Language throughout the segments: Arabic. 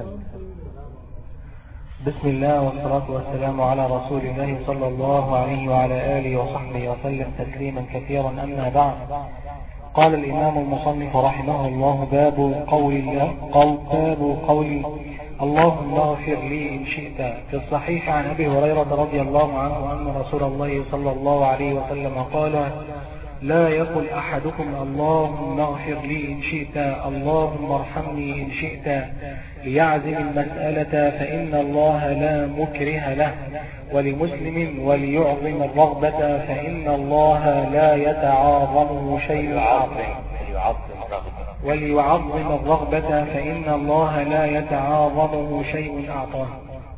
بسم الله والصلاة والسلام على رسول الله صلى الله عليه وعلى آله وصحبه وسلم تسليما كثيرا. أما بعد، قال الإمام المصنف رحمه الله: باب قول اللهم اغفر لي إن شئت. في الصحيح عن أبي هريرة رضي الله عنه أن رسول الله صلى الله عليه وسلم قال: لا يقل أحدكم اللهم اغفر لي إن شئت، اللهم ارحمني إن شئت، ليعزم المسألة فإن الله لا مكره له. ولمسلم: وليعظم الرغبة فإن الله لا يتعاظمه شيء. وليعظم الرغبة فإن الله لا يتعاظمه شيء أعطاه.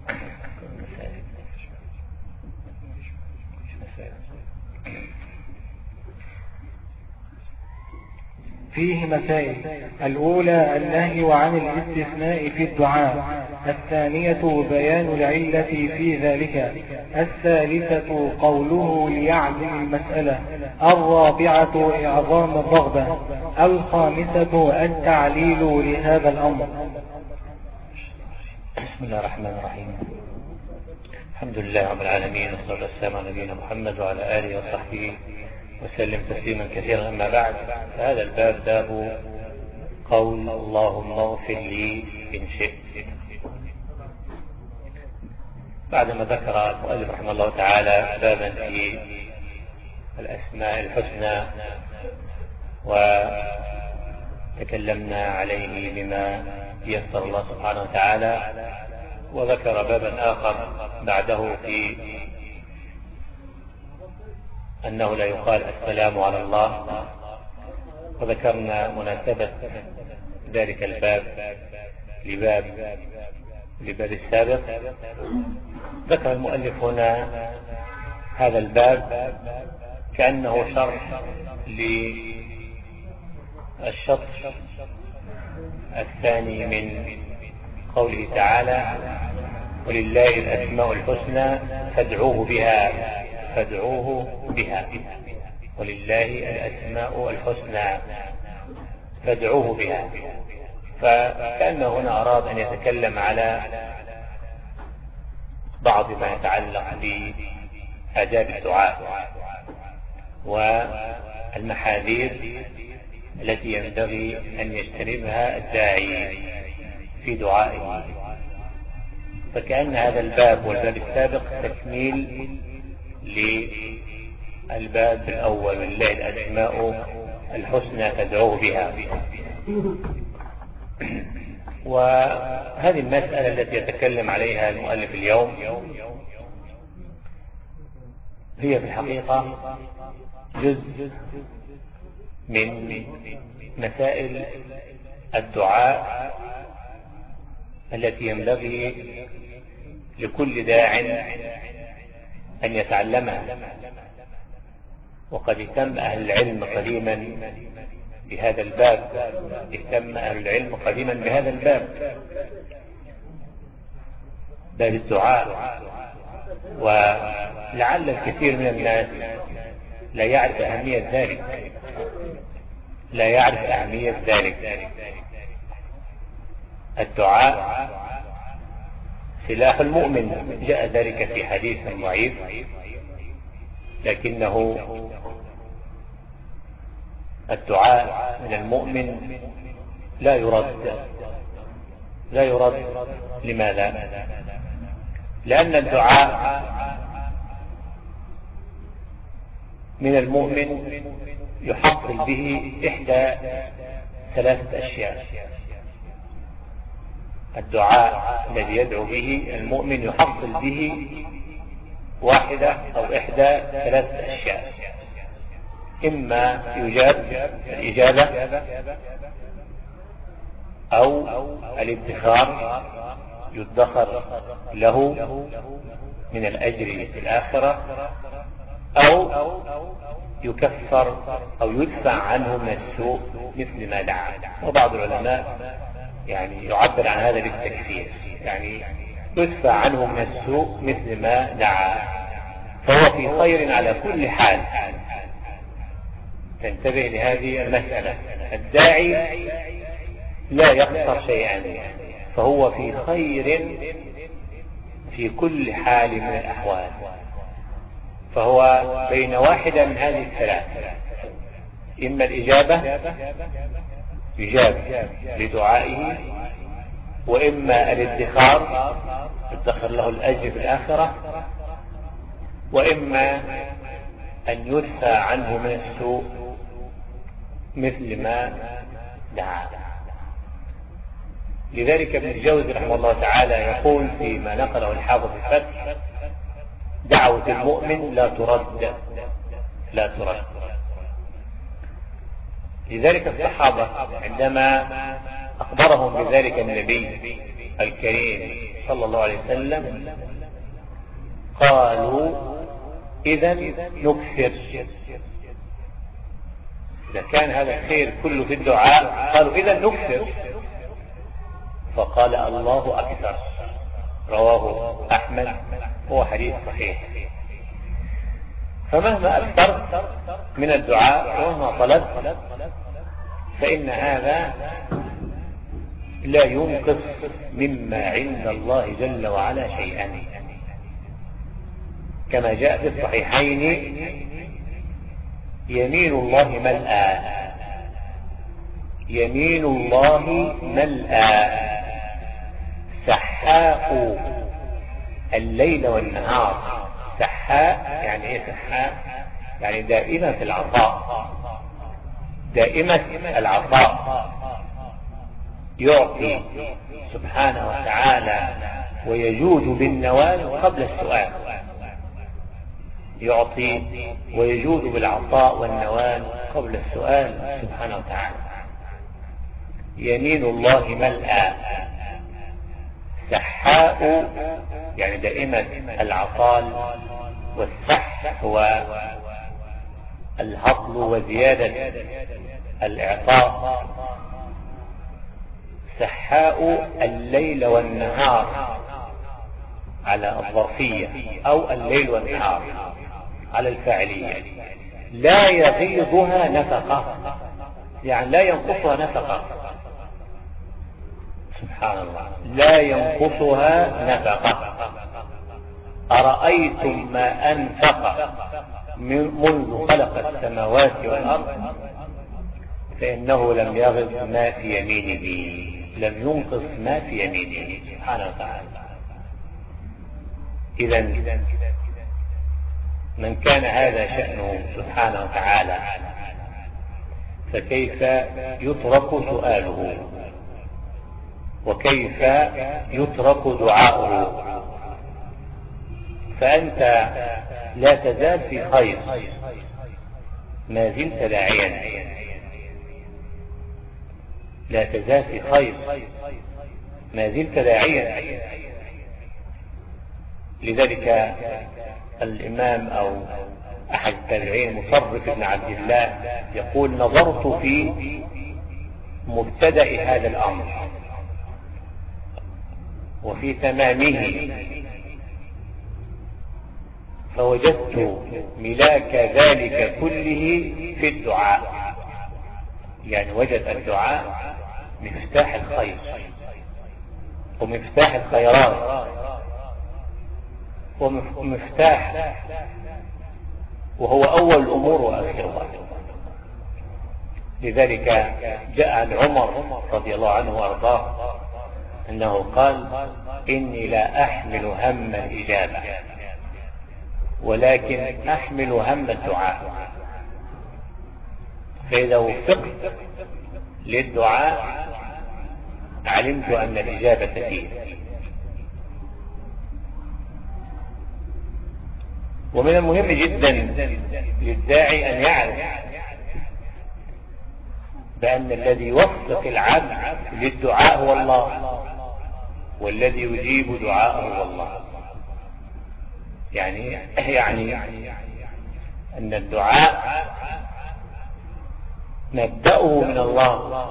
فيه مسائل: الأولى النهي عن الاستثناء في الدعاء، الثانية بيان العلة في ذلك، الثالثة قوله ليعزم المسألة، الرابعة إعظام الرغبة، الخامسة التعليل لهذا الأمر. بسم الله الرحمن الرحيم. الحمد لله رب العالمين، والصلاة والسلام على نبينا محمد وعلى آله وصحبه وسلم تسليما كثيرا. أما بعد، فهذا الباب باب قول اللهم اغفر لي إن شئت. بعدما ذكر المؤلف رحمه الله تعالى بابا في الأسماء الحسنى وتكلمنا عليه بما يسر الله سبحانه وتعالى، وذكر بابا آخر بعده في أنه لا يقال السلام على الله، وذكرنا مناسبة ذلك الباب لباب السابق. ذكر المؤلف هنا هذا الباب كأنه شرح للشطر الثاني من قوله تعالى: ولله الأسماء الحسنى فادعوه بها. ولله الأسماء الحسنى فادعوه بها. فكأنه هنا أراد أن يتكلم على بعض ما يتعلق بآداب الدعاء والمحاذير التي ينبغي أن يجتنبها الداعي في دعائه. فكأن هذا الباب والباب السابق تكميل للباب الأول: ولله الأسماء الحسنى فادعوه بها. وهذه المسألة التي يتكلم عليها المؤلف اليوم هي في الحقيقة جزء من مسائل الدعاء التي ينبغي لكل داع أن يتعلمها. وقد اهتم أهل العلم قديما بهذا الباب، باب الدعاء. ولعل الكثير من الناس لا يعرف أهمية ذلك. الدعاء سلاح المؤمن، جاء ذلك في حديث ضعيف، لكنه الدعاء من المؤمن لا يرد. لماذا؟ لأن الدعاء من المؤمن يحصل به إحدى ثلاثة أشياء. الدعاء الذي يدعو به المؤمن يحصل به واحدة أو إحدى ثلاثة أشياء: إما يجاب الإجابة، أو الادخار يدخر له من الأجر في الآخرة، أو يكفر أو يدفع عنه من السوء مثل ما دعا. وبعض العلماء يعبر عن هذا بالتكفير، يدفع عنه من السوء مثل ما دعا، فهو في خير على كل حال. تنتبه لهذه المسألة. الداعي لا يخسر شيئا، فهو في خير في كل حال من الأحوال، فهو بين واحدة من هذه الثلاث: إما الإجابة يجاب لدعائه، وإما الادخار يدخر له الأجر في الآخرة، وإما أن يدفع عنه من السوء مثل ما دعا. لذلك ابن الجوزي رحمه الله تعالى يقول فيما نقله الحافظ الفتح: دعوة المؤمن لا ترد لا ترد. لذلك الصحابة عندما أخبرهم بذلك النبي الكريم صلى الله عليه وسلم قالوا: إذا نكثر. إذا كان هذا الخير كله في الدعاء قالوا: إذا نكثر. فقال: الله أكثر. رواه أحمد، هو حديث صحيح. فمهما أكثر من الدعاء ومهما طلبت فإن هذا لا ينقص مما عند الله جل وعلا شيئا، كما جاء في الصحيحين: يمين الله ملأى، يمين الله ملأى سحاء الليل والنهار. سحاء يعني ايه؟ سحاء يعني دائمة العطاء، دائمة العطاء، يعطي سبحانه وتعالى ويجود بالنوال قبل السؤال، يعطي ويجود بالعطاء والنوال قبل السؤال سبحانه وتعالى. يمين الله ملأى سحاء يعني دائمة العطاء، والسح هو الهطل وزيادة الإعطاء. سحاء الليل والنهار على الظرفية، أو الليل والنهار على الفاعلية. لا يغيضها نفقة، يعني لا ينقصها نفقة. سبحان الله، لا ينقصها نفقة. أرأيتم ما أنفق منذ خلق السماوات والأرض فإنه لم يغض ما في يمينه، لم ينقص ما في يمينه سبحانه وتعالى. إذا من كان هذا شأنه سبحانه وتعالى فكيف يترك سؤاله، وكيف يترك دعاؤه؟ فأنت لا تزال في خير، ما زلت داعيا، لا تزال في خير، ما زلت داعيا. لذلك الإمام أو أحد التابعين مصرف بن عبد الله يقول: نظرت في مبتدأ هذا الأمر وفي تمامه فوجدت ملاك ذلك كله في الدعاء. يعني وجد الدعاء مفتاح الخير ومفتاح الخيرات ومفتاح، وهو أول الأمور وآخرها. لذلك جاء عن عمر رضي الله عنه وأرضاه أنه قال: إني لا أحمل هم الإجابة ولكن أحمل هم الدعاء. فإذا وفقت للدعاء علمت أن الإجابة فيه. ومن المهم جدا للداعي أن يعرف بأن الذي يوفق العبد للدعاء هو الله، والذي يجيب دعاءه هو الله. يعني أن الدعاء مبدأه من الله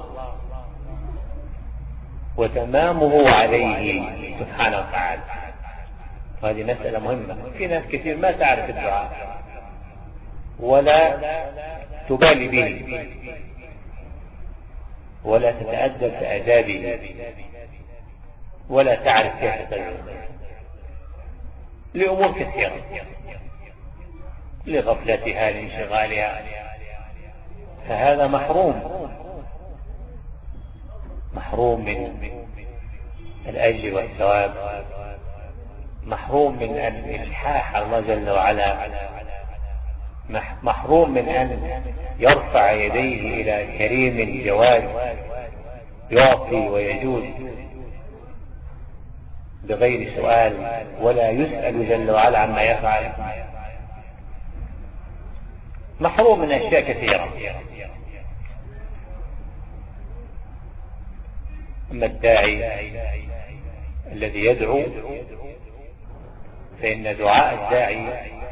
وتمامه عليه سبحانه وتعالى. وهذه مسألة مهمة. في ناس كثير ما تعرف الدعاء ولا تبالي به ولا تتأدب بآدابه، ولا تعرف كيف تدعو لأمور كثيرة، لغفلتها لانشغالها، فهذا محروم من الأجر والثواب، محروم من الإلحاح على الله جل وعلا، محروم من أن يرفع يديه إلى كريم جواد يعطي ويجود بغير سؤال، ولا يسأل جل وعلا عما يفعل، محروم من أشياء كثيرة. أما الداعي الذي يدعو فإن دعاء الداعي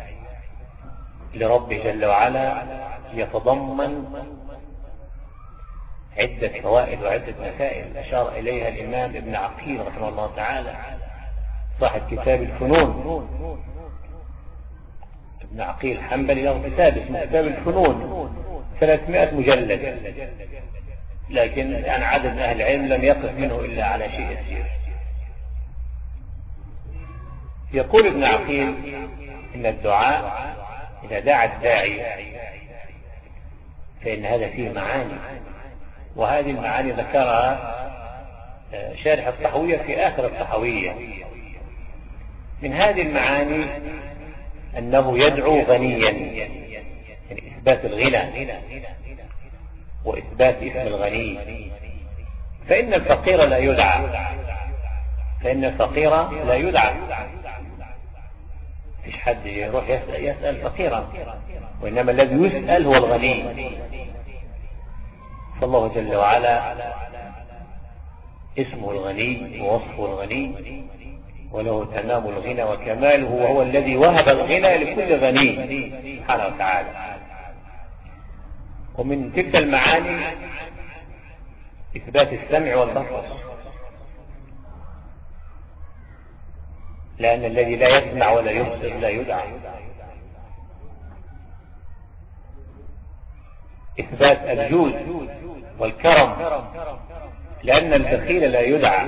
لربه جل وعلا يتضمن عدة فوائد وعدة مسائل أشار إليها الإمام ابن عقيل رحمه الله تعالى صاحب كتاب الفنون. ابن عقيل حنبلي له كتاب اسمه كتاب الفنون 300 مجلد، لكن عن عدد من أهل العلم لم يقف منه إلا على شيء يسير. يقول ابن عقيل إن الدعاء إذا دعا الداعي فإن هذا فيه معاني، وهذه المعاني ذكرها شارح الطحوية في آخر الطحوية. من هذه المعاني أنه يدعو غنيا، يعني إثبات الغنى وإثبات اسم الغني، فإن الفقير لا يدعى، فإن الفقير لا يدعى، مفيش حد يروح يسأل فقيرا، وإنما الذي يسأل هو الغني. فالله جل وعلا اسمه الغني ووصفه الغني، وله تمام الغنى وكماله، وهو الذي وهب الغنى لكل غني سبحانه وتعالى. ومن تلك المعاني إثبات السمع والبصر، لأن الذي لا يسمع ولا يبصر لا يدعى. إثبات الجود والكرم، لأن البخيل لا يدعى،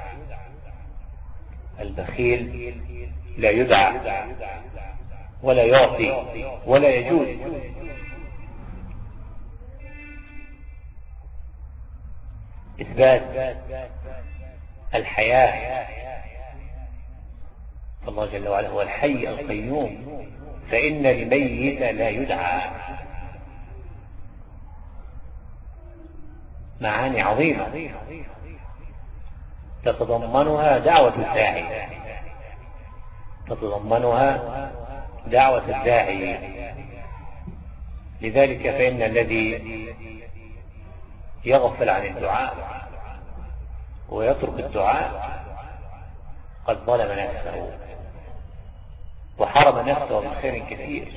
البخيل لا يدعى ولا يعطي ولا يجود. إثبات الحياة، فالله جل وعلا هو الحي القيوم، فإن الميت لا يدعى. معاني عظيمة تتضمنها دعوة الداعي، تتضمنها دعوة الداعي. لذلك فإن الذي يغفل عن الدعاء ويترك الدعاء قد ظلم نفسه وحرم نفسه من خير كثير.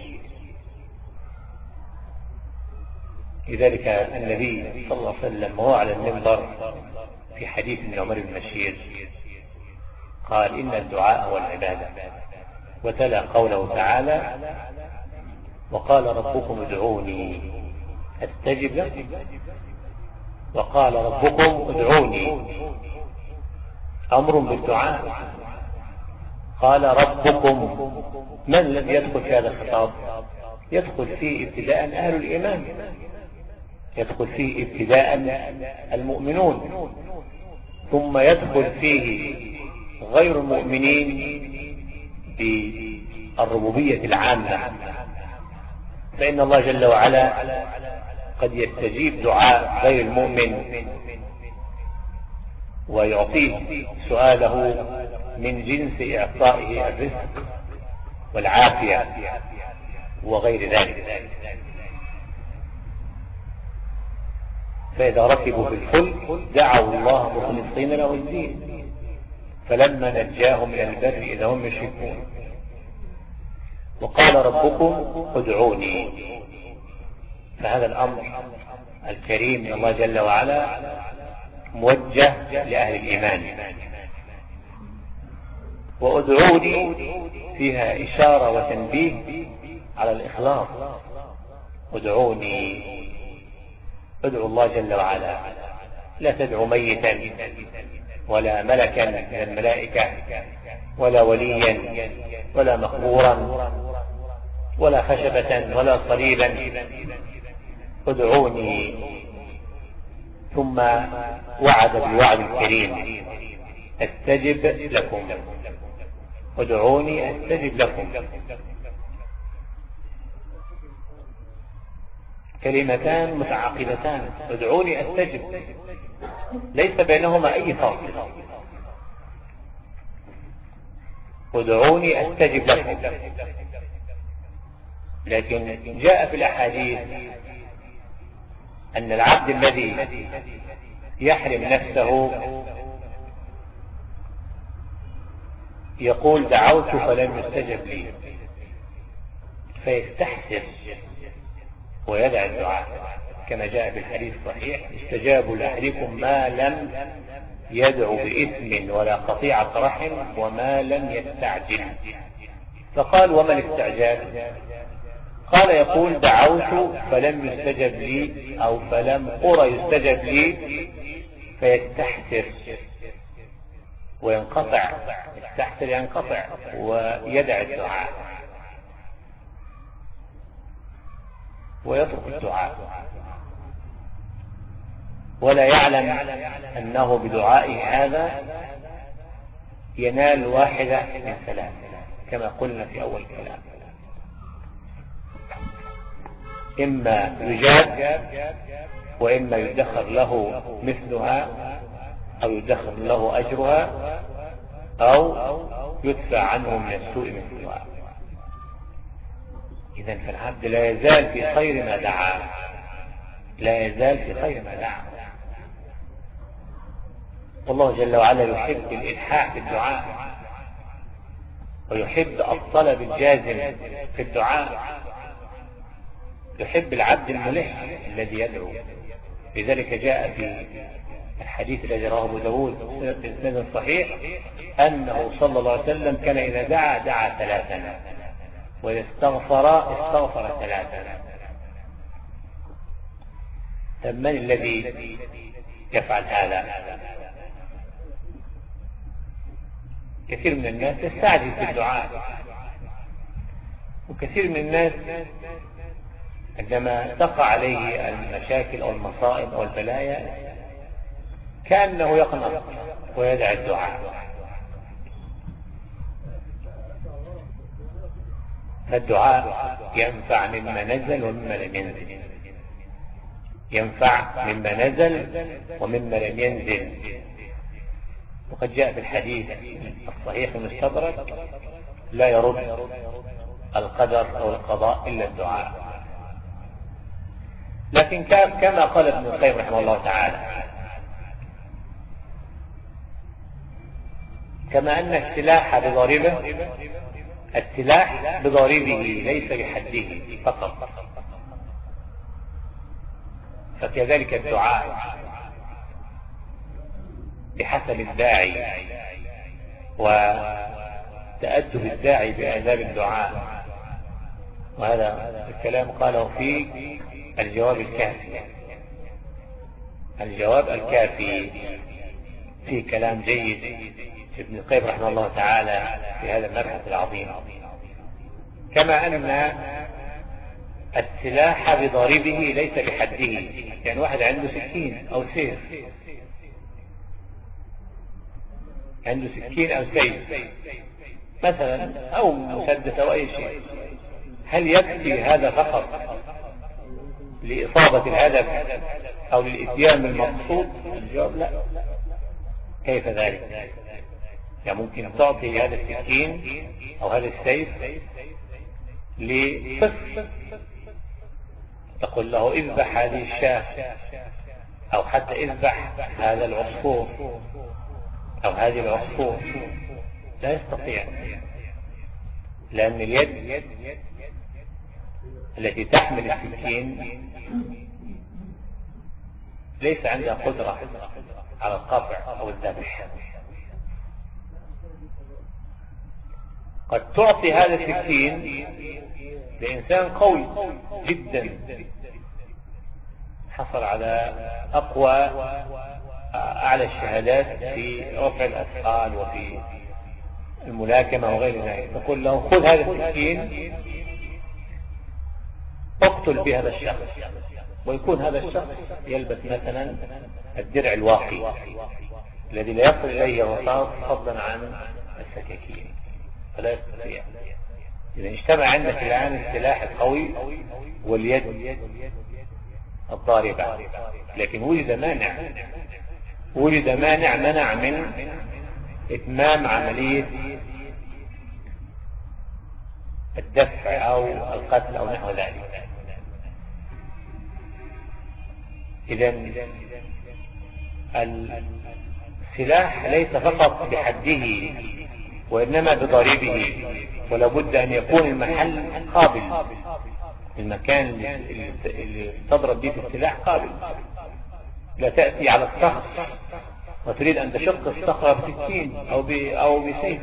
لذلك النبي صلى الله عليه وسلم وهو على المنبر في حديث النعمان بن بشير قال إن الدعاء هو العبادة، وتلا قوله تعالى وقال ربكم ادعوني أستجب لكم، وقال ربكم ادعوني أمر بالدعاء، قال ربكم. من الذي يدخل في هذا الخطاب؟ يدخل فيه ابتداء أهل الإيمان، يدخل فيه ابتداء المؤمنون، ثم يدخل فيه غير المؤمنين بالربوبية العامة. فإن الله جل وعلا قد يستجيب دعاء غير المؤمن ويعطيه سؤاله من جنس إعطائه الرزق والعافية وغير ذلك. فإذا ركبوا في الفلك دعوا الله مخلصين له الدين فلما نجاهم إلى البر إذا هم يشركون. وقال ربكم ادعوني. فهذا الأمر الكريم من الله جل وعلا موجه لأهل الإيمان. وادعوني فيها إشارة وتنبيه على الإخلاص. ادعوني، ادعوا الله جل وعلا، لا تدعوا ميتا ولا ملكا من الملائكة ولا وليا ولا مقبورا ولا خشبة ولا صليبا، ادعوني. ثم وعد بالوعد الكريم: استجب لكم، ادعوني استجب لكم. كلمتان متعاقبتان: ادعوني استجب، ليس بينهما اي فرق. ادعوني استجب لكم. لكن جاء في الاحاديث ان العبد الذي يحرم نفسه يقول: دعوت فلم يستجب لي، فيستحسر ويدع الدعاء، كما جاء في الحديث الصحيح: استجابوا لأحدكم ما لم يدعو بإثم ولا قطيعة رحم وما لم يستعجل. فقال: وما الاستعجال؟ قال: يقول: دعوت فلم يستجب لي أو فلم قرى يستجب لي، فيستحسر وينقطع، يستحسر ينقطع ويدع الدعاء ويترك الدعاء، ولا يعلم أنه بدعائه هذا ينال واحدة من ثلاث، كما قلنا في أول الكلام: إما يجاب، وإما يدخر له مثلها أو يدخر له أجرها، أو يدفع عنه من السوء مثلها. إذن فالعبد لا يزال في خير ما دعا، لا يزال في خير ما دعا. والله جل وعلا يحب الإلحاح في الدعاء، ويحب الطلب الجازم في الدعاء، يحب العبد الملح الذي يدعو. لذلك جاء في الحديث الذي رواه أبو داود بإسناد صحيح أنه صلى الله عليه وسلم كان إذا دعا ثلاثا، وإذا استغفر ثلاثا. من الذي يفعل هذا؟ كثير من الناس يستعجل في الدعاء، وكثير من الناس عندما تقع عليه المشاكل أو المصائب أو البلايا كأنه يقنط ويدع الدعاء. فالدعاء ينفع مما نزل ومما لم ينزل، ينفع مما نزل ومما لم ينزل. وقد جاء في الحديث الصحيح المستدرك: لا يرد القدر أو القضاء إلا الدعاء. لكن كما قال ابن القيم رحمه الله تعالى: كما أن السلاح بضاربه ليس بحده فقط، فكذلك الدعاء بحسب الداعي وتأدب الداعي بآداب الدعاء. وهذا الكلام قاله في الجواب الكافي. الجواب الكافي فيه كلام جيد ابن القيم رحمه الله تعالى في هذا المبحث العظيم. كما أن السلاح بضاربه ليس بحده، يعني واحد عنده سكين أو سيف، عنده سكين أو سيف مثلا أو مسدس أو أي شيء، هل يكفي هذا فقط لإصابة الهدف أو للإتيان بالمقصود؟ الجواب لا. كيف ذلك؟ يعني ممكن تعطي هذا السكين أو هذا السيف لطفل، تقول له اذبح هذه الشاة، أو حتى اذبح هذا العصفور أو هذه العصفور، لا يستطيع، لأن اليد التي تحمل السكين ليس عندها قدرة على القطع أو الذبح. قد تعطي هذا السكين لإنسان قوي جدا، حصل على أقوى أعلى الشهادات في رفع الأثقال وفي الملاكمة وغير ذلك، تقول له خذ هذا السكين اقتل بهذا الشخص، ويكون هذا الشخص يلبس مثلا الدرع الواقي الذي لا يصل إليه الرصاص فضلا عن السكاكين، فلا يستطيع. إذا اجتمع عندك الآن السلاح القوي واليد الضاربة، لكن وجد مانع منع من إتمام عملية الدفع أو القتل أو نحو ذلك. إذا السلاح ليس فقط بحده وإنما بضاربه، ولا بد أن يكون المحل قابل، المكان اللي تضرب به في السلاح قابل. لا تأتي على الصخر وتريد أن تشق الصخرة بسكين أو بسيف،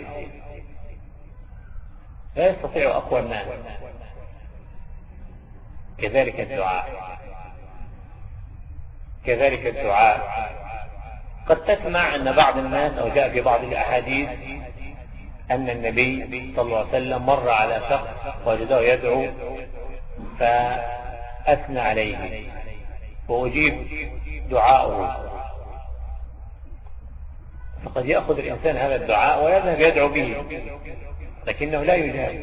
لا يستطيع أقوى الناس. كذلك الدعاء قد تسمع أن بعض الناس أو جاء في بعض الأحاديث أن النبي صلى الله عليه وسلم مر على شخص وجده يدعو فأثنى عليه وأجيب دعاءه، فقد يأخذ الإنسان هذا الدعاء ويذهب يدعو به لكنه لا يجاب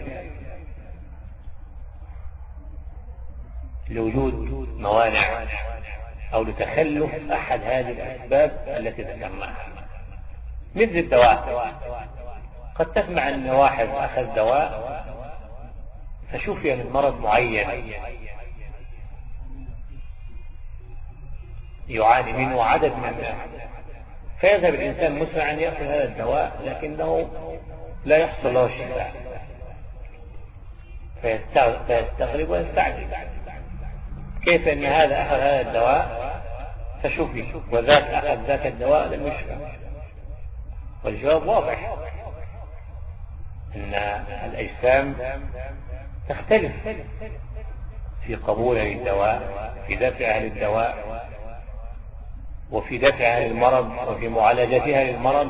لوجود موانع أو لتخلف أحد هذه الأسباب التي ذكرناها. مثل الدواء، قد تسمع أن واحد أخذ دواء فشفي من مرض معين يعاني منه عدد من الناس، فيذهب الإنسان مسرعا يأخذ هذا الدواء لكنه لا يحصل له الشفاء، فيستغرب ويستعجل كيف أن هذا أخذ هذا الدواء فشفي وذاك أخذ ذاك الدواء لم يشفى. والجواب واضح أن الأجسام تختلف في قبولها للدواء، في دفعها للدواء، وفي دفعها للمرض، وفي معالجتها للمرض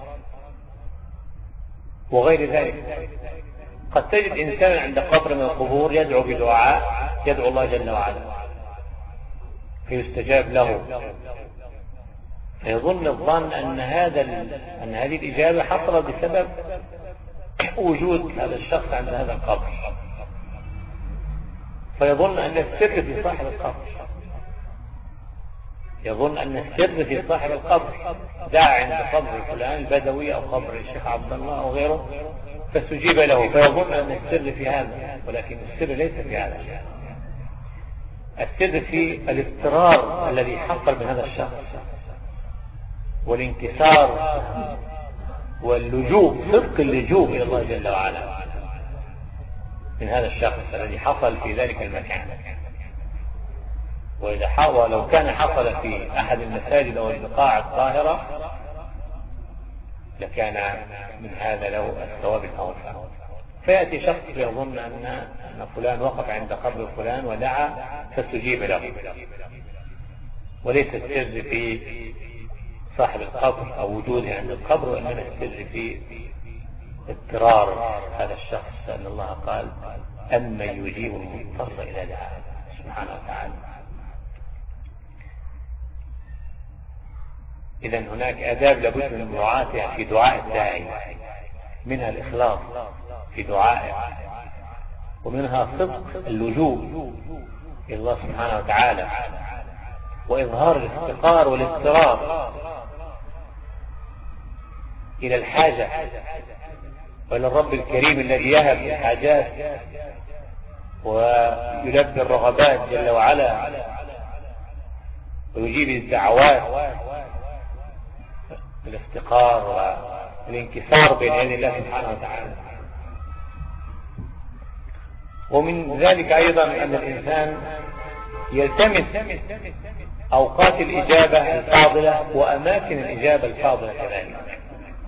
وغير ذلك. قد تجد إنسان عند قبر من القبور يدعو بدعاء يدعو الله جل وعلا فيستجاب له، فيظن الظن أن هذه الإجابة حصلت بسبب وجود هذا الشخص عند هذا القبر، فيظن أن السر في صاحب القبر، يظن أن السر في صاحب القبر، دعا عند قبر فلان البدوي أو قبر الشيخ عبد الله أو غيره فاستجيب له، فيظن أن السر في هذا، ولكن السر ليس في هذا. السر في الاضطرار الذي حصل من هذا الشخص والانكسار واللجوء، صدق اللجوء إلى الله جل وعلا من هذا الشخص الذي حصل في ذلك المكان. وإذا حاول لو كان حصل في أحد المساجد أو البقاع الطاهرة لكان من هذا له الثواب الأوفى. فيأتي شخص يظن أن فلان وقف عند قبر فلان ودعا فاستجيب له، وليس السر في صاحب القبر أو وجوده عند القبر، وإنما السر في اضطرار هذا الشخص، أن الله قال أما يجيب المضطر إلى دعاء سبحانه وتعالى. إذن هناك آداب لابد من مراعاتها في دعاء الداعي، منها الإخلاص في دعائه، ومنها صدق اللجوء إلى الله سبحانه وتعالى، وإظهار الافتقار والاضطرار إلى الحاجة وإلى الرب الكريم الذي يهب الحاجات ويلبي الرغبات جل وعلا ويجيب الدعوات، الافتقار والانكسار بين يدي الله سبحانه وتعالى. ومن ذلك أيضا أن الإنسان يلتمس أوقات الإجابة الفاضلة وأماكن الإجابة الفاضلة كذلك.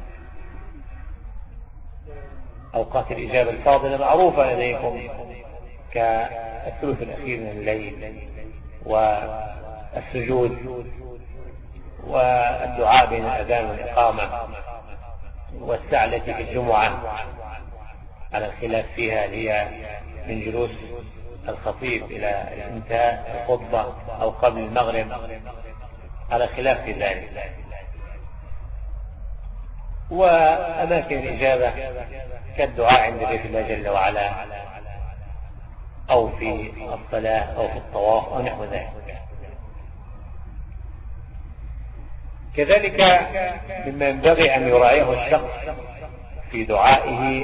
أوقات الإجابة الفاضلة معروفة لديكم كالثلث الأخير من الليل والسجود والدعاء بين الأذان والإقامة، والساعة التي في الجمعة على الخلاف فيها، اللي هي من جلوس الخطيب إلى انتهاء الخطبة أو قبل المغرب، على خلاف في ذلك. وأماكن الإجابة كالدعاء عند بيت الله جل وعلا، أو في الصلاة أو في الطواف أو نحو ذلك. كذلك مما ينبغي أن يراعيه الشخص في دعائه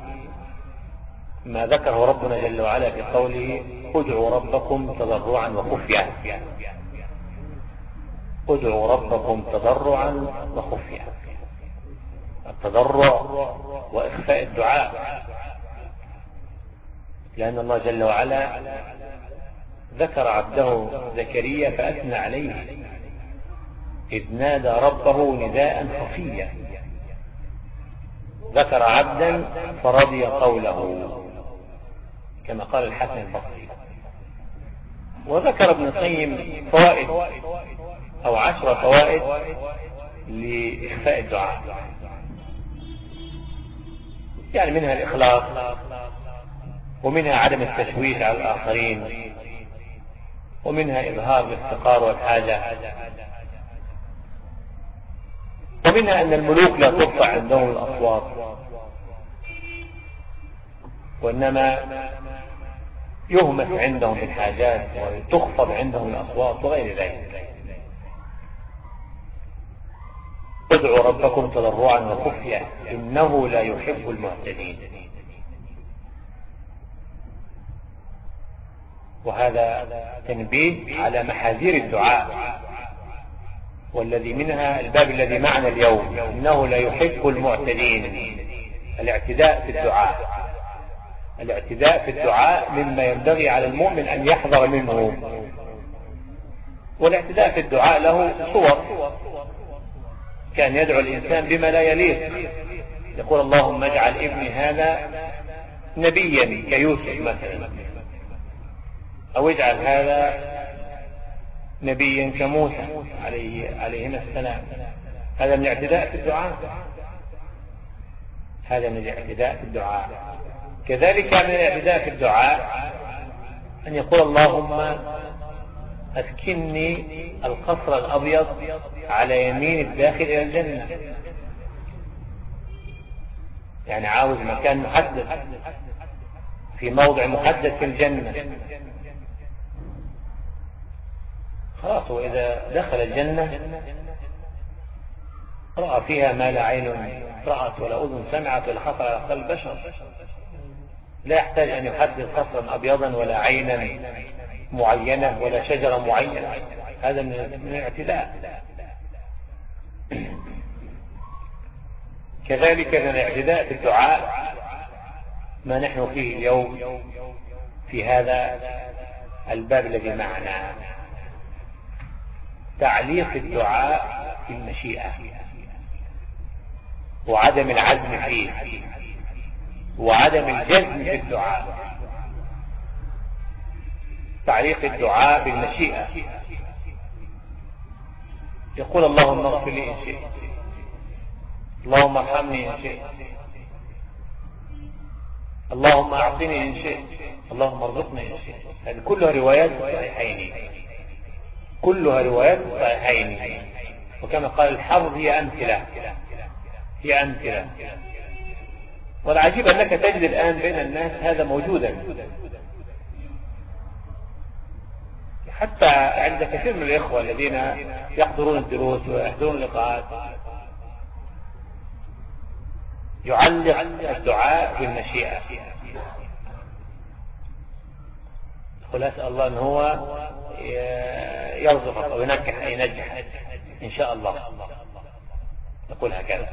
ما ذكره ربنا جل وعلا في قوله: ادعوا ربكم تضرعا وخفيا. ادعوا ربكم تضرعا وخفيا. التضرع وإخفاء الدعاء، لأن الله جل وعلا ذكر عبده زكريا فأثنى عليه إذ نادى ربه نداء خفيا. ذكر عبدا فرضي قوله كما قال الحسن البصري. وذكر ابن القيم فوائد أو 10 فوائد لإخفاء الدعاء، يعني منها الإخلاص، ومنها عدم التشويش على الآخرين، ومنها إظهار الافتقار والحاجة، ومنها أن الملوك لا ترفع عندهم الأصوات، وإنما يهمس عندهم الحاجات وتخفض عندهم الأصوات وغير ذلك. ادعوا ربكم تضرعا وخفيا إنه لا يحب المعتدين. وهذا تنبيه على محاذير الدعاء، والذي منها الباب الذي معنا اليوم: إنه لا يحب المعتدين. الاعتداء في الدعاء، الاعتداء في الدعاء مما ينبغي على المؤمن أن يحذر منه. والاعتداء في الدعاء له صور، كان يدعو الإنسان بما لا يليق، يقول: اللهم اجعل ابني هذا نبيا كيوسف مثلا، أو اجعل هذا نبيا كموسى عليهما السلام. هذا من الاعتداء في الدعاء، هذا من الاعتداء في الدعاء. كذلك من الاعتداء في الدعاء أن يقول: اللهم أسكنني القصر الأبيض على يمين الداخل إلى الجنة. يعني عاوز مكان محدد في موضع محدد في الجنة. خلاص، وإذا دخل الجنة رأى فيها ما لا عين رأت ولا أذن سمعت ولا خطر على قلب بشر. لا يحتاج أن يحدد قصرا أبيضا ولا عينا معينة ولا شجرة معينة. هذا من الاعتداء. كذلك من الاعتداء في الدعاء ما نحن فيه اليوم في هذا الباب الذي معنا: تعليق الدعاء في المشيئة، وعدم العزم فيه، وعدم الجزم في الدعاء. تعليق الدعاء بالمشيئة، يقول: اللهم اغفر لي إن شئت، اللهم ارحمني إن شئت، اللهم أعطني إن شئت، اللهم ارزقني إن شئت. هذه كلها روايات الصحيحين، كلها روايات الصحيحين. وكما قال الحافظ: هي أمثلة، هي أمثلة. والعجيب أنك تجد الآن بين الناس هذا موجودا، حتى عند كثير من الإخوة الذين يحضرون الدروس ويحضرون اللقاءات يعلق الدعاء بالمشيئة. يقول: أسأل الله أن هو يرزقك أو ينجح إن شاء الله. يقول هكذا: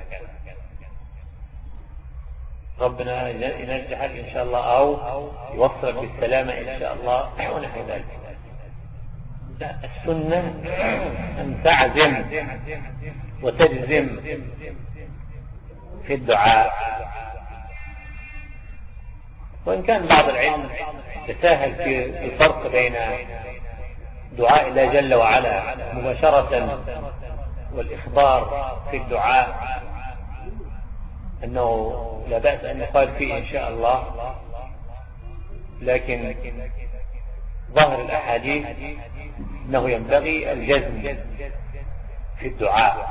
ربنا ينجحك إن شاء الله، أو يوصلك بالسلامة إن شاء الله، ونحو ذلك. لا، السنة أن تعزم وتجزم في الدعاء. وإن كان بعض العلم يتساهل في الفرق بين دعاء الله جل وعلا مباشرة والإخبار في الدعاء أنه لا بأس أن يقال فيه إن شاء الله، لكن ظاهر الأحاديث أنه ينبغي الجزم في الدعاء.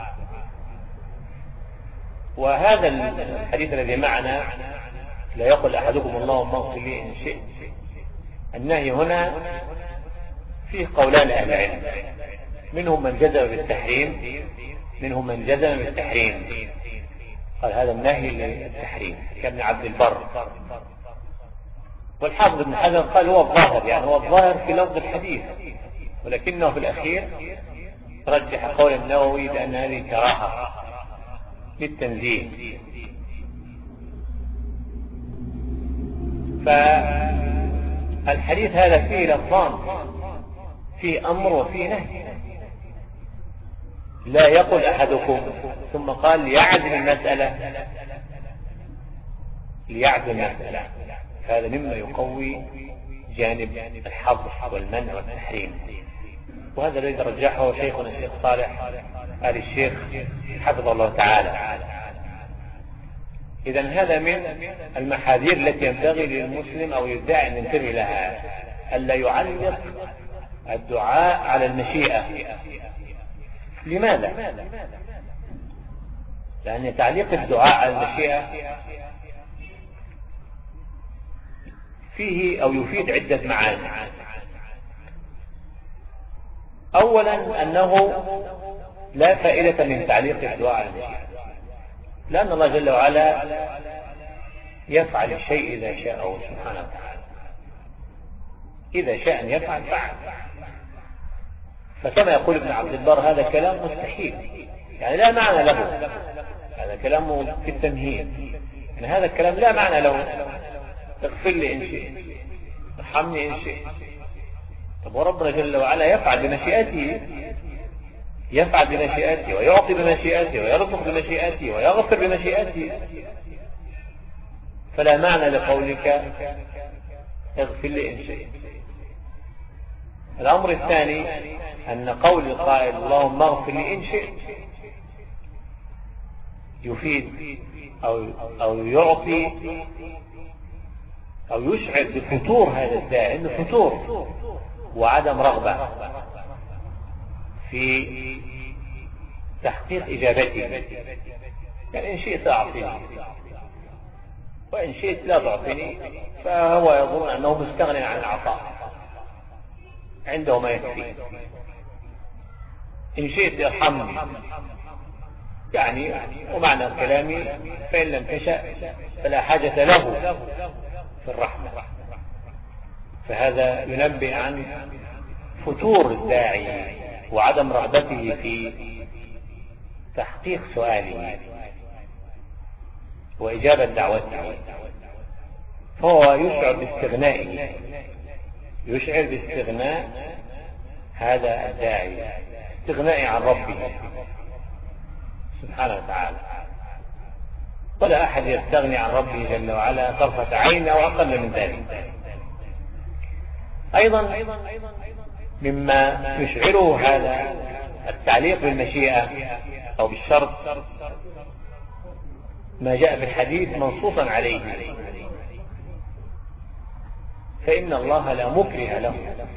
وهذا الحديث الذي معنا لا يقل أحدكم اللهم اغفر لي إن شئت، النهي هنا فيه قولان أهل العلم، منهم من جزم بالتحريم، منهم من جزم بالتحريم، قال هذا النهي للتحريم كابن عبد البر. والحافظ ابن حجر قال هو الظاهر، يعني هو الظاهر في لفظ الحديث، ولكنه في الأخير رجح قول النووي بأن هذه كراهة للتنزيه. فالحديث هذا فيه لفظان، فيه أمر وفيه نهي. لا يقل أحدكم، ثم قال ليعزم المسألة، ليعزم المسألة، هذا مما يقوي جانب الحظر والمنع والتحريم، وهذا الذي رجحه شيخنا الشيخ صالح آل الشيخ حفظه الله تعالى. إذن هذا من المحاذير التي ينبغي للمسلم أو يدعي أن ينتبه لها، ألا يعلق الدعاء على المشيئة. لماذا؟ لأن تعليق الدعاء على المشيئة فيه أو يفيد عدة معاني. أولا أنه لا فائدة من تعليق الدعاء على المشيئة، لأن الله جل وعلا يفعل الشيء إذا شاءه سبحانه وتعالى، إذا شاء أن يفعل فعل. فكما يقول ابن عبد البر هذا كلام مستحيل، يعني لا معنى له، هذا كلام في التمهيد، يعني هذا الكلام لا معنى له. اغفر لي إن شئت، ارحمني إن شئت. طب وربنا جل وعلا يفعل بمشيئته، يفعل بمشيئته ويعطي بمشيئته ويرزق بمشيئته ويغفر بمشيئته، فلا معنى لقولك اغفر لي إن شئت. الأمر الثاني أن قول القائل اللهم اغفر لي إن شئت يفيد أو يعطي أو يشعر بفتور هذا الداعي، إنه فتور وعدم رغبة في تحقيق إجابته. يعني إن شئت أعطيني وإن شئت لا تعطيني، فهو يظن أنه مستغني عن العطاء، عنده ما يكفي. إن شئت ارحمني، يعني ومعنى كلامي فإن لم تشأ فلا حاجة له في الرحمة. فهذا ينبه عن فتور الداعي وعدم رغبته في تحقيق سؤاله وإجابة دعوته، فهو يشعر باستغنائه، يشعر باستغناء هذا الداعي، استغناء عن ربه سبحانه وتعالى. ولا أحد يستغني عن ربه جل وعلا طرفة عين أو أقل من ذلك. أيضا مما يشعره هذا التعليق بالمشيئة أو بالشرط ما جاء في الحديث منصوصا عليه، فإن الله لا مكره له.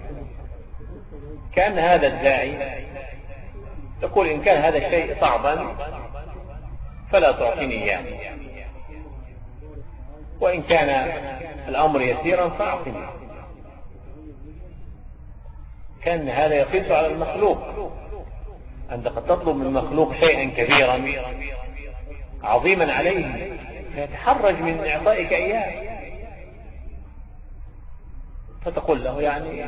كأن هذا الداعي يقول إن كان هذا الشيء صعبا فلا تعطيني إياه، وإن كان الأمر يسيرا فأعطني. كان هذا يقيس على المخلوق، أنت قد تطلب من المخلوق شيئا كبيرا عظيما عليه فيتحرج من إعطائك إياه، فتقول له يعني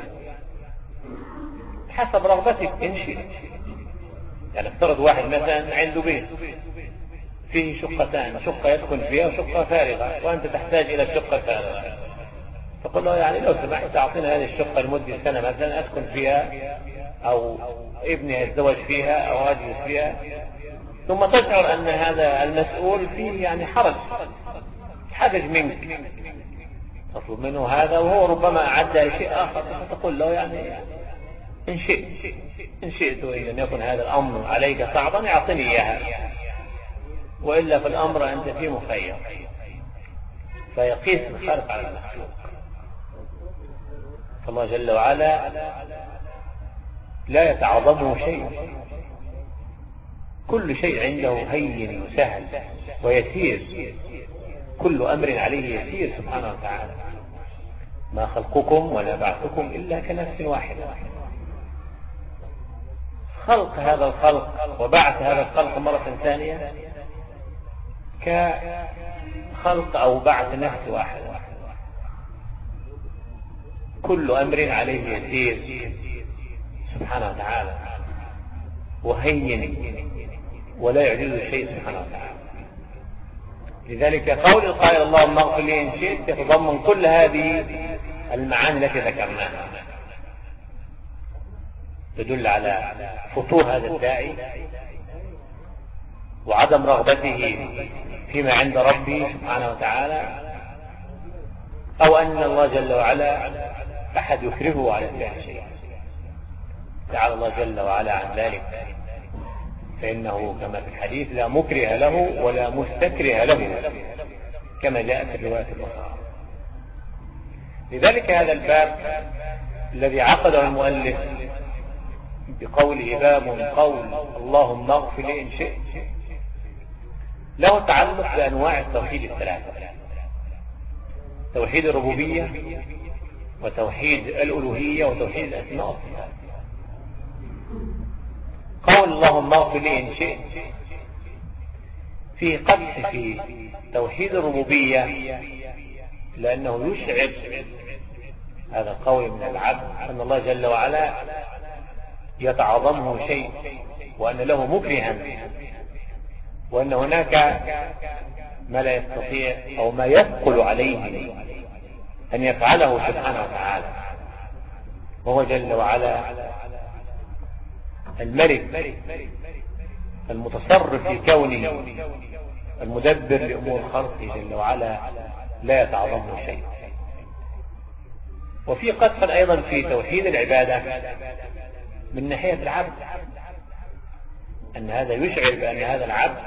حسب رغبتك إن شئت. يعني افترض واحد مثلا عنده بيت فيه شقتان، شقة يسكن فيها وشقة فارغة، وأنت تحتاج إلى الشقة الفارغة، فقل له يعني لو سمحت أعطينا هذه الشقة لمدة سنة مثلا أسكن فيها، أو ابني يتزوج فيها أو أجلس فيها، ثم تشعر أن هذا المسؤول فيه يعني حرج منك، تطلب منه هذا وهو ربما أعد شيء آخر، فتقول له يعني إن شئت وإن لم يكن هذا الأمر عليك صعبا اعطني إياها، وإلا في الأمر أنت فيه مخير. فيقيس الخالق على المخلوق. فالله جل وعلا لا يتعظمه شيء، كل شيء عنده هين وسهل ويسير، كل أمر عليه يسير سبحانه وتعالى. ما خلقكم ولا بعثكم إلا كنفس واحدة. خلق هذا الخلق وبعث هذا الخلق مرة ثانية كخلق أو بعث نفس واحدة، كل أمر عليه يسير سبحانه وتعالى وهين ولا يعجز شيء سبحانه وتعالى. لذلك قول القائل اللهم اغفر لي إن شئت يتضمن كل هذه المعاني التي ذكرناها، تدل على فتور هذا الداعي وعدم رغبته فيما عند ربه سبحانه وتعالى، أو أن الله جل وعلا أحد يكرهه على فعل شيء. تعالى الله جل وعلا عن ذلك، فإنه كما في الحديث لا مكره له ولا مستكره له، كما جاء في الرواية الأخرى. لذلك هذا الباب الذي عقده المؤلف بقوله باب قول اللهم اغفر لي إن شئت له تعلق بأنواع التوحيد الثلاثة: توحيد الربوبية وتوحيد الألوهية وتوحيد الأسماء والصفات. قول اللهم اغفر لي إن شئت فيه قدح في توحيد الربوبية، لأنه يشعر هذا القول من العبد أن الله جل وعلا يتعظمه شيء، وأن له مكرها، وأن هناك ما لا يستطيع أو ما يثقل عليه أن يفعله سبحانه وتعالى. وهو جل وعلا الملك المتصرف في كونه، المدبر لأمور خلقه جل وعلا، لا يتعظمه شيء. وفي قدح أيضا في توحيد العبادة من ناحية العبد، أن هذا يشعر بأن هذا العبد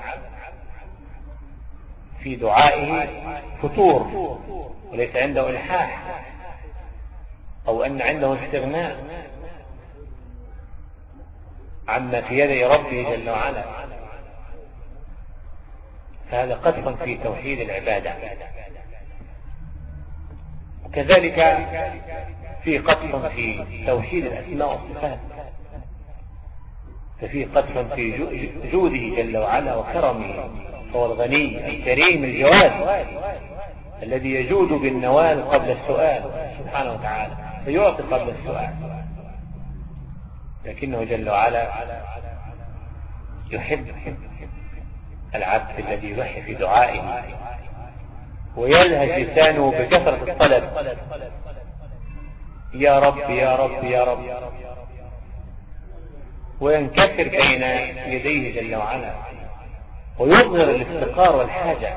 في دعائه فتور وليس عنده إلحاح، أو أن عنده استغناء عما في يدي ربه جل وعلا. فهذا قدح في توحيد العبادة. وكذلك في قدح في توحيد الأسماء والصفات، ففي قدح في جوده جل وعلا وكرمه، هو الغني الكريم الجواد الذي يجود بالنوال قبل السؤال سبحانه وتعالى، فيعطي قبل السؤال. لكنه جل وعلا يحب العبد الذي يلح في دعائه ويلهج لسانه بكثرة الطلب: يا رب يا رب يا رب، وينكسر بين يديه جل وعلا ويظهر الافتقار والحاجة.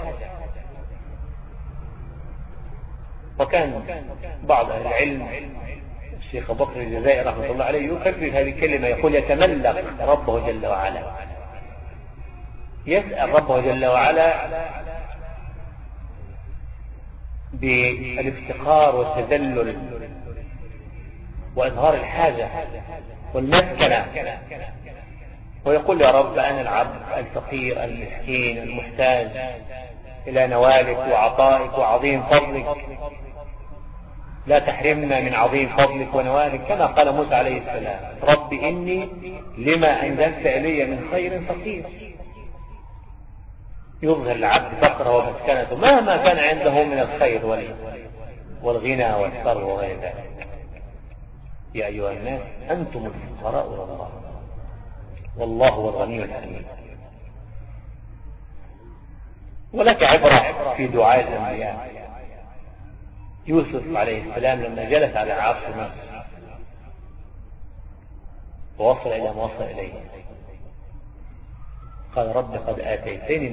وكان بعض أهل العلم الشيخ أبو بكر الجزائري رحمه الله عليه يكرر هذه الكلمة، يقول يتملق ربه جل وعلا، يسأل ربه جل وعلا بالافتقار والتذلل وإظهار الحاجة والمسكنة، ويقول يا رب أنا العبد الفقير المسكين المحتاج إلى نوالك وعطائك وعظيم فضلك، لا تحرمنا من عظيم فضلك ونوالك، كما قال موسى عليه السلام: رب إني لما أنزلت إلي من خير فقير. يظهر العبد فقره ومسكنته مهما كان عنده من الخير والغنى والثروة وغير ذلك. يا أيها الناس أنتم الفقراء إلى الله والله هو الغني الحميد. ولك عبرة في دعاء الأنبياء. يوسف عليه السلام لما جلس على عرش مصر ووصل إلى ما وصل إليه قال: رب قد آتيتني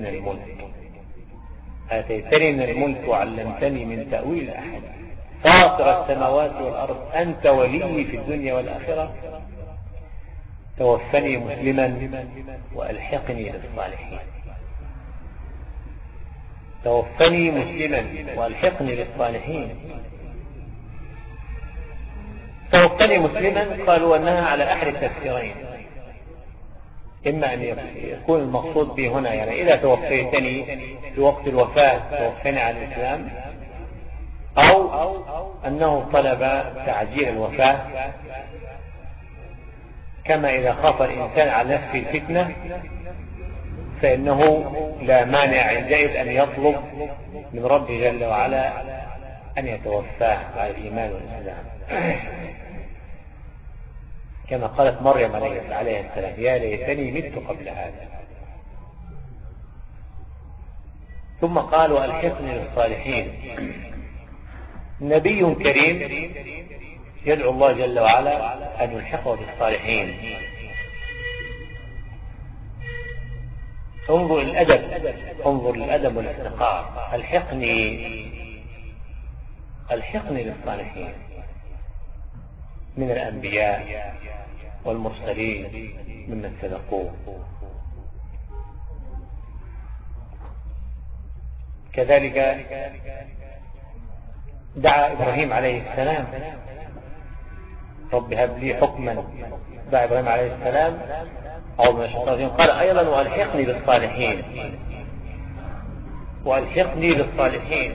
من الملك وعلمتني من تأويل الأحاديث، فاطر السماوات والأرض أنت ولي في الدنيا والآخرة توفني مسلما وألحقني بالصالحين. توفني مسلما وألحقني بالصالحين. توفني مسلما قالوا أنها على أحد التفسيرين، إما أن يكون المقصود به هنا يعني إذا توفيتني في وقت الوفاة توفني على الإسلام، أو أنه طلب تعجيل الوفاة، كما إذا خاف الإنسان على نفسه الفتنة فإنه لا مانع عندئذ أن يطلب من ربه جل وعلا أن يتوفاه على الإيمان والإسلام، كما قالت مريم عليه السلام: يا ليتني مت قبل هذا. ثم قال: وألحقني بالصالحين. نبي كريم يدعو الله جل وعلا أن يلحقه بالصالحين. انظر الأدب، انظر الأدب والافتقار. ألحقني بالصالحين من الأنبياء والمرسلين ممن سبقوه. كذلك دعا إبراهيم عليه السلام: رب هب لي حكما. دعا إبراهيم عليه السلام قال أيضا: وألحقني بالصالحين. وألحقني بالصالحين.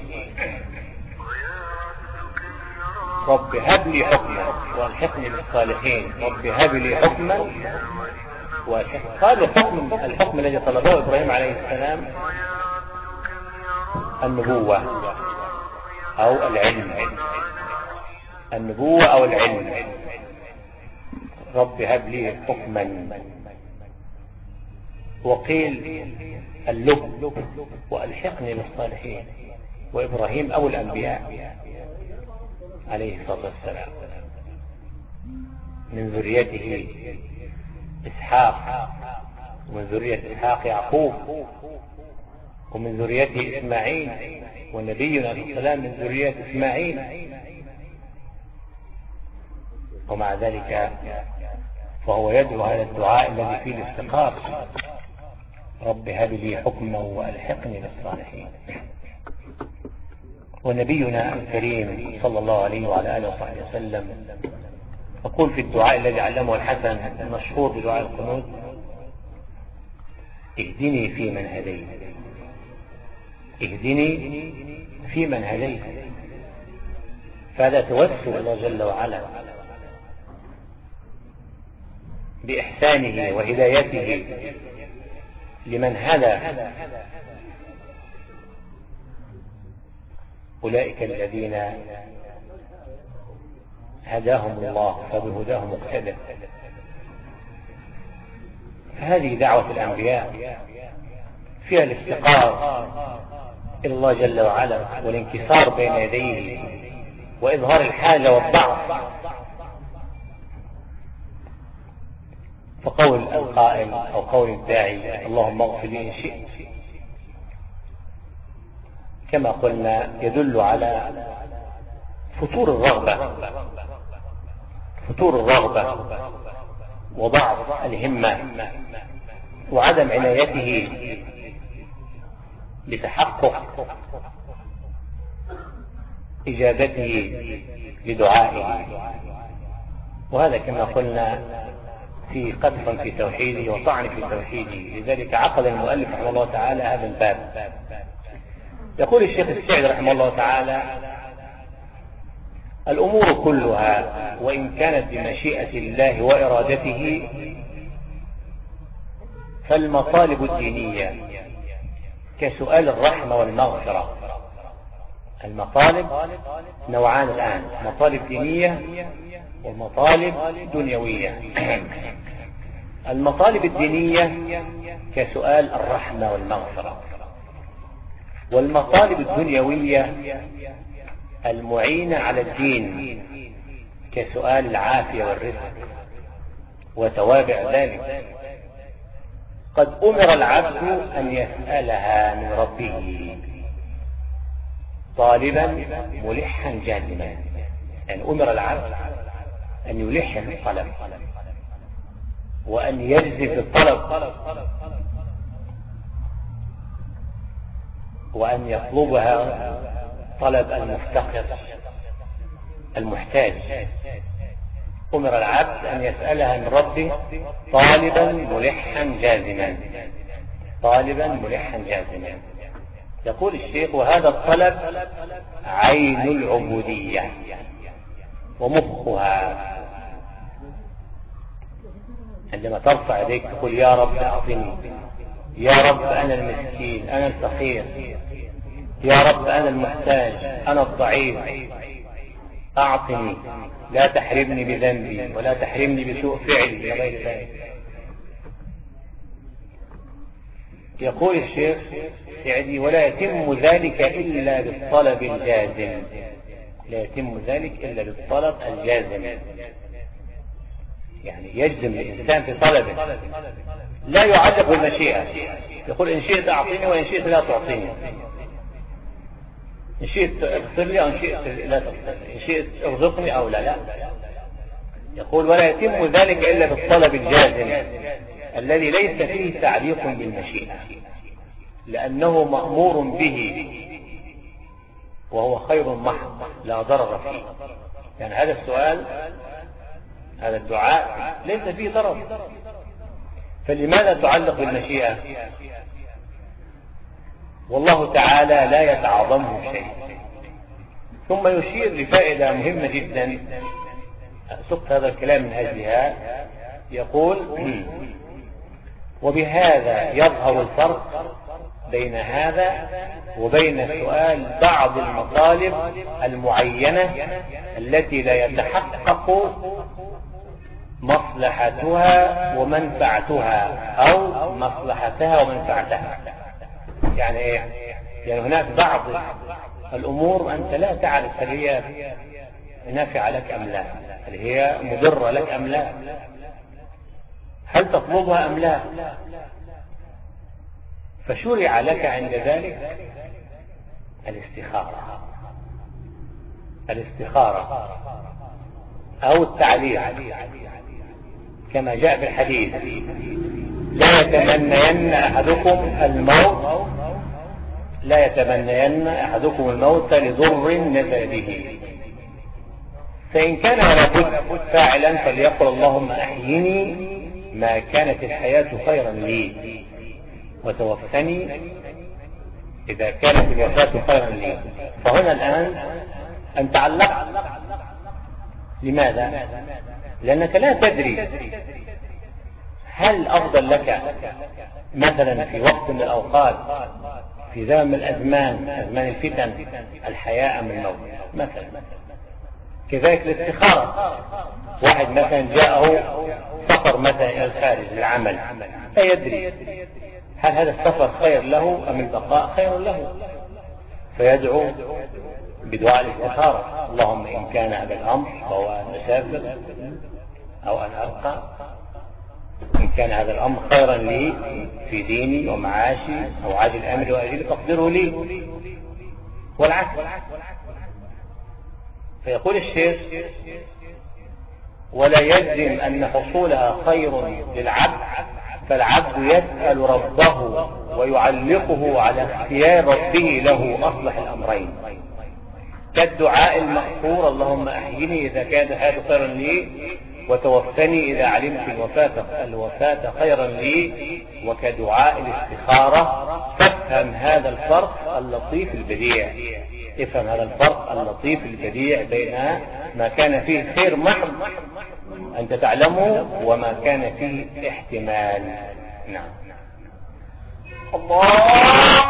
رب هب لي حكما وألحقني بالصالحين. رب هب لي حكما هذا الحكم الذي طلبه إبراهيم عليه السلام النبوة أو العلم. النبوة أو العلم. رب هب لي حكما. وقيل اللب وألحقني بالصالحين. وإبراهيم أو الأنبياء عليه الصلاة والسلام من ذريته إسحاق، ومن ذرية إسحاق يعقوب، ومن ذريته إسماعيل، ونبينا عليه السلام من ذرية إسماعيل. ومع ذلك فهو يدعو هذا الدعاء الذي فيه الافتقار: رب هب لي حكما وألحقني بالصالحين. ونبينا الكريم صلى الله عليه وعلى آله وصحبه وسلم يقول في الدعاء الذي علمه الحسن المشهور بدعاء القنوت: اهدني فيمن هديت. اهدني فيمن هديت. فهذا توسل الله جل وعلا بإحسانه وهدايته لمن هدى. أولئك الذين هداهم الله فبهداه مقتدى. فهذه دعوة الأنبياء فيها الافتقار إلى الله جل وعلا والانكسار بين يديه وإظهار الحاجة والضعف. فقول القائل أو قول الداعي: اللهم اغفر لي إن شئت، كما قلنا يدل على فتور الرغبة وضعف الهمة وعدم عنايته بتحقق إجابته لدعائه. وهذا كما قلنا في قدح في توحيده وطعن في توحيده. لذلك عقد المؤلف رحمه الله تعالى هذا الباب. يقول الشيخ السعدي رحمه الله تعالى: الأمور كلها وإن كانت بمشيئة الله وإرادته فالمطالب الدينية كسؤال الرحمة والمغفرة. المطالب نوعان الآن: مطالب دينية ومطالب دنيوية. المطالب الدينية كسؤال الرحمة والمغفرة، والمطالب الدنيوية المعينة على الدين كسؤال العافية والرزق وتوابع ذلك. قد أمر العبد أن يسألها من ربه طالبا ملحا جازما. يعني أمر العبد أن يلح في الطلب. وأن يجزي في الطلب وأن يطلبها طلب المفتقر المحتاج. أمر العبد أن يسألها من ربه طالبا ملحا جازما، طالبا ملحا جازما. يقول الشيخ: وهذا الطلب عين العبودية ومخها. عندما ترفع يديك تقول: يا رب أعطني، يا رب أنا المسكين، أنا الفقير، يا رب أنا المحتاج، أنا الضعيف، أعطني، لا تحرمني بذنبي ولا تحرمني بسوء فعلي وغير ذلك. يقول الشيخ سعدي: ولا يتم ذلك إلا بالطلب الجازم. لا يتم ذلك إلا بالطلب الجازم، يعني يجزم الإنسان في طلبه، لا يعلق بالمشيئة. يقول: إن شئت أعطيني وإن شئت لا تعطيني، إن شئت اغفر لي أو إن شئت لا تغفر لي، إن شئت ارزقني أو لا. يقول: ولا يتم ذلك إلا بالطلب الجازم الذي ليس فيه تعليق بالمشيئة، لأنه مأمور به وهو خير محض لا ضرر فيه. يعني هذا السؤال، هذا الدعاء ليس فيه ضرر، فلماذا تعلق بالمشيئة؟ والله تعالى لا يتعاظمه شيء. ثم يشير لفائدة مهمة جدا سقط هذا الكلام من أجلها. يقول: وبهذا يظهر الفرق بين هذا وبين سؤال بعض المطالب المعينة التي لا يتحقق مصلحتها ومنفعتها أو مصلحتها ومنفعتها. يعني ايه؟ يعني هناك بعض الأمور أنت لا تعرف هل هي نافعة لك أم لا، هل هي مضرة لك أم لا، هل تطلبها أم لا. فشرع لك عند ذلك الاستخارة أو التعليل، كما جاء في الحديث: لا يتمنين أحدكم الموت لضر نزل به، فإن كان لابد فاعلا فليقل: اللهم أحيني ما كانت الحياة خيرا لي، وتوفني إذا كانت الوفاة خيرا لي. فهنا الآن أنت علقت. لماذا؟ لأنك لا تدري هل أفضل لك مثلا في وقت من الأوقات، في زمن من الأزمان، أزمان الفتن، الحياة أم الموت مثلا. كذلك الاستخارة، واحد مثلا جاءه سفر مثلا إلى الخارج للعمل، لا يدري هل هذا السفر خير له أم البقاء خير له، فيدعو بدعاء الاستخارة: اللهم إن كان هذا الأمر فهو أن أسافر أو أن أبقى، إن كان هذا الأمر خيرا لي في ديني ومعاشي أو عاجل أمري وأجل فاقدره لي، والعكس. فيقول الشيخ: ولا يجزم أن حصولها خير للعبد، فالعبد يسأل ربه ويعلقه على اختيار ربه له أصلح الأمرين، كالدعاء المأثور: اللهم أحيني إذا كان هذا خيرا لي، وتوفني إذا علمت الوفاة خيرا لي، وكدعاء الاستخارة. فافهم هذا الفرق اللطيف البديع، افهم هذا الفرق اللطيف البديع بين ما كان فيه خير محض أنت تعلمه وما كان فيه احتمال. نعم. الله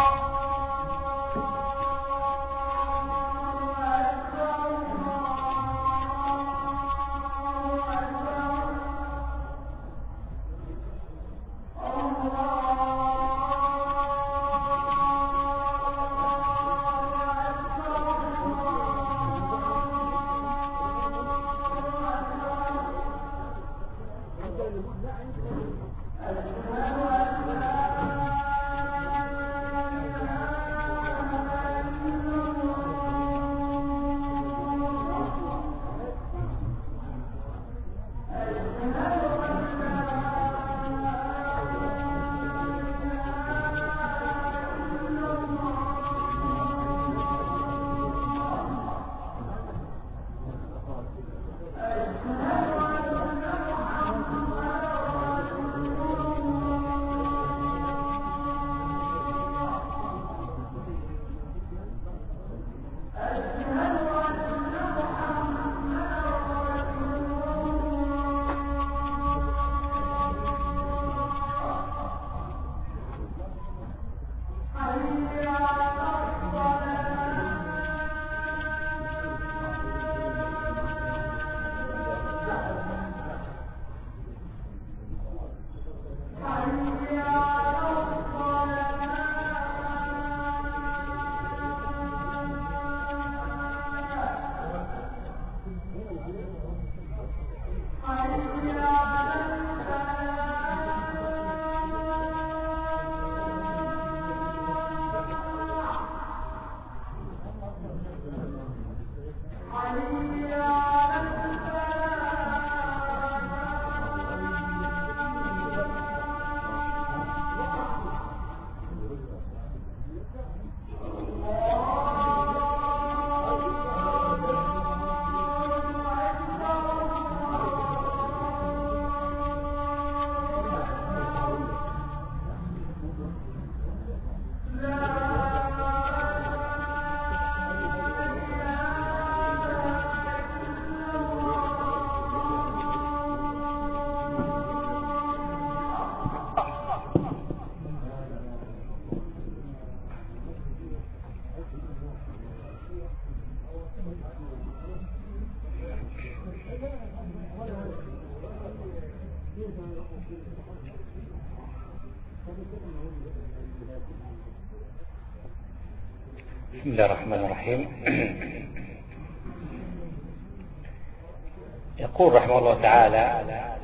بسم الله الرحمن الرحيم. يقول رحمه الله تعالى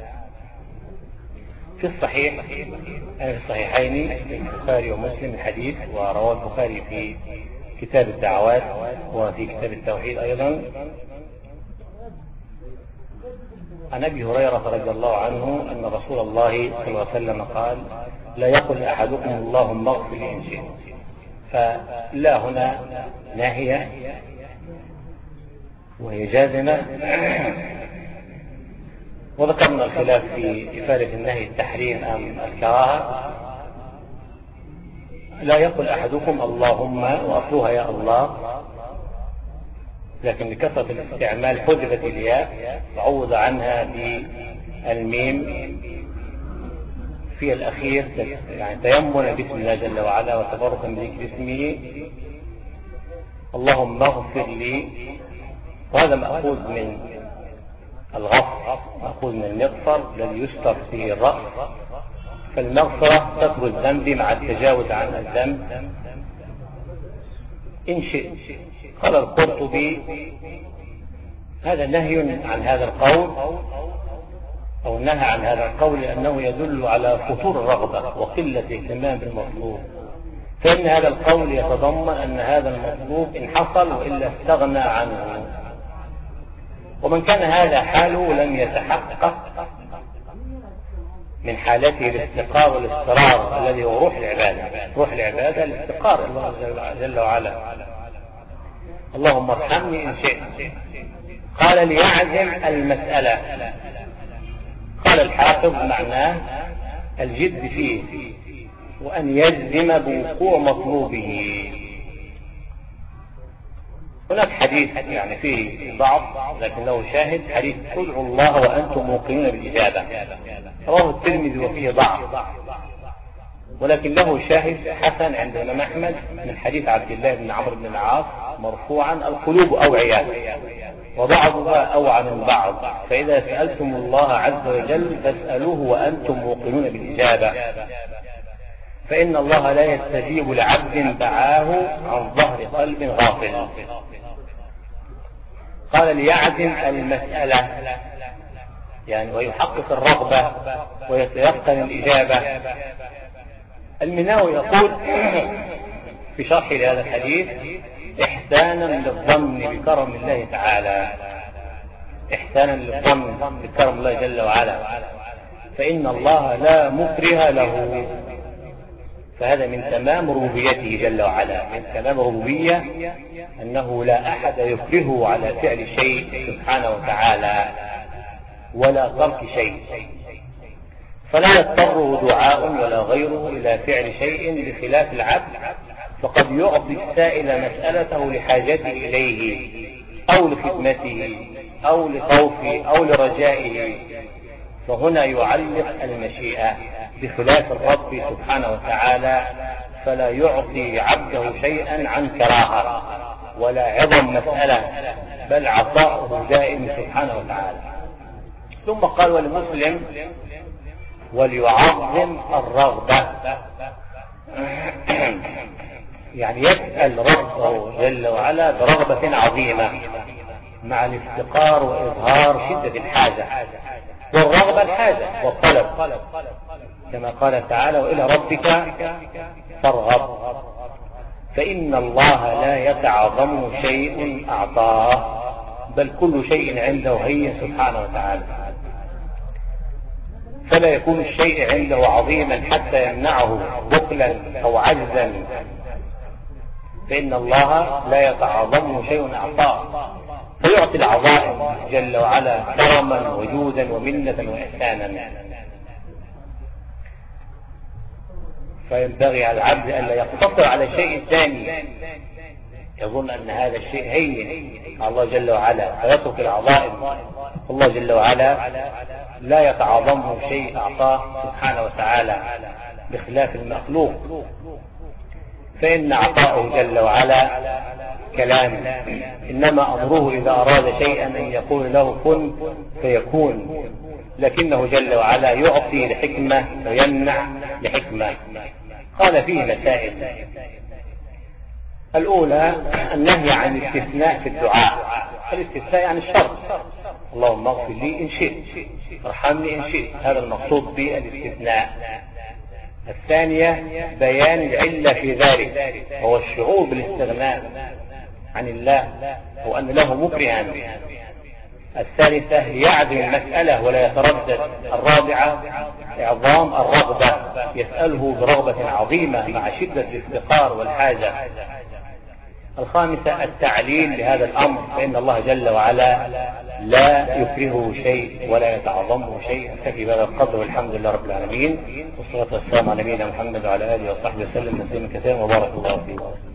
في الصحيح، في الصحيحين في البخاري ومسلم الحديث، ورواه البخاري في كتاب الدعوات وفي كتاب التوحيد أيضا، عن أبي هريرة رضي الله عنه أن رسول الله صلى الله عليه وسلم قال: لا يقل أحدكم اللهم اغفر لي إن شئت. فلا هنا ناهية وهي جازمة، وذكرنا الخلاف في إفادة النهي التحريم أم الكراهة. لا يقل أحدكم اللهم، وأصلها يا الله، لكن لكثرة الاستعمال حذفت الياء وعوض عنها بالميم في الأخير، يعني تيمنا باسم الله جل وعلا وتبركا بذكر اسمه. اللهم اغفر لي، وهذا مأخوذ من الغفر، مأخوذ من المغفر الذي يستر فيه الرأس، فالمغفرة ستر الذنب مع التجاوز عن الذنب إن شئت. قال القرطبي: هذا نهي عن هذا القول، أو نهى عن هذا القول لأنه يدل على فتور الرغبة وقلة اهتمام بالمطلوب، فإن هذا القول يتضمن أن هذا المطلوب إن حصل وإلا استغنى عنه، ومن كان هذا حاله لم يتحقق من حالته الاستقرار والاستقرار الذي هو روح العبادة. روح العبادة الاستقرار الله جل وعلا. اللهم ارحمني إن شئت. قال: ليعزم المسألة. قال الحافظ: معناه الجد فيه، وأن يجزم بوقوع مطلوبه. هناك حديث يعني فيه ضعف لكن له شاهد، حديث: ادعوا الله وأنتم موقنون بالإجابة، رواه الترمذي وفيه ضعف، ولكن له شاهد حسن عند الإمام أحمد من حديث عبد الله بن عمرو بن العاص مرفوعا: القلوب أوعية وبعضها أوعى من بعض، فإذا سألتم الله عز وجل فاسألوه وأنتم موقنون بالإجابة، فإن الله لا يستجيب لعبد دعاه عن ظهر قلب غافل. قال: ليعزم المسألة، يعني ويحقق الرغبة ويتيقن الإجابة. المناوي يقول في شرح لهذا الحديث: إحسانا للظن بكرم الله تعالى، إحسانا للظن بكرم الله جل وعلا، فإن الله لا مكره له. فهذا من تمام ربوبيته جل وعلا، من تمام ربوبية أنه لا أحد يكرهه على فعل شيء سبحانه وتعالى ولا ترك شيء، فلا يضطره دعاء ولا غيره إلى فعل شيء، بخلاف العبد فقد يعطي السائل مسألته لحاجته إليه أو لخدمته أو لخوفه أو لرجائه، فهنا يعلق المشيئة، بخلاف الرب سبحانه وتعالى فلا يعطي عبده شيئا عن كراهة ولا عظم مسألة، بل عطاؤه دائم سبحانه وتعالى. ثم قال: ولمسلم: وليعظم الرغبة، يعني يسأل ربه جل وعلا برغبة عظيمة مع الافتقار وإظهار شدة الحاجة، والرغبة الحاجة والطلب، كما قال تعالى: وإلى ربك فارغب، فإن الله لا يتعظم شيء أعطاه، بل كل شيء عنده هي سبحانه وتعالى، فلا يكون الشيء عنده عظيما حتى يمنعه بخلا أو عجزا، فإن الله لا يتعظم شيء أعطاه، فيعطي العظائم جل وعلا كرما وجودا ومنة وإحسانا. فينبغي على العبد أن لا يقتصر على شيء ثاني يظن أن هذا الشيء هين الله جل وعلا، فيترك العظائم. الله جل وعلا لا يتعظمه شيء أعطاه سبحانه وتعالى، بخلاف المخلوق فإن عطاؤه جل وعلا كلام، إنما أمره إذا أراد شيئا أن يقول له كن فيكون، لكنه جل وعلا يعطي لحكمة ويمنع لحكمة. قال فيه مسائل. الأولى النهي عن الاستثناء في الدعاء. الاستثناء يعني الشرط، اللهم اغفر لي إن شئت، ارحمني إن شئت، هذا المقصود بالاستثناء. الثانية بيان العلة في ذلك، هو الشعور بالاستغناء عن الله وأن له مكرها. الثالثة يعدم المسألة ولا يتردد. الرابعة إعظام الرغبة، يسأله برغبة عظيمة مع شدة الافتقار والحاجة. الخامسة التعليل لهذا الأمر، فإن الله جل وعلا لا يكرهه شيء ولا يتعظمه شيء. نكتفي بهذا القدر والحمد لله رب العالمين، والصلاة والسلام على نبينا محمد وعلى آله وصحبه وسلم تسليما كثيرا، وبارك الله فيكم.